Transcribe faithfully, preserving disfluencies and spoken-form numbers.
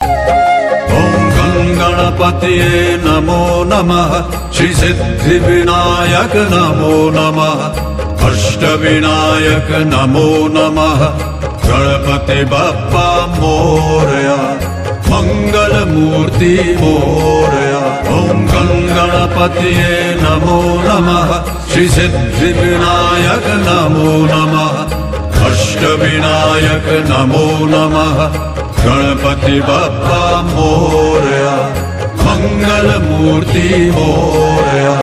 ॐ गणपतये नमो नमः श्रीसिद्धिविनायक नमो नमः अष्टविनायक नमो नमः गणपति बप्पा मोरया मंगलमूर्ति मोरया ॐ गणपतये नमो नमः श्रीसिद्धिविनायक नमो नमः अष्टविनायक नमो नमः गणपति बप्पा मोरया मंगलमूर्ति मोरया।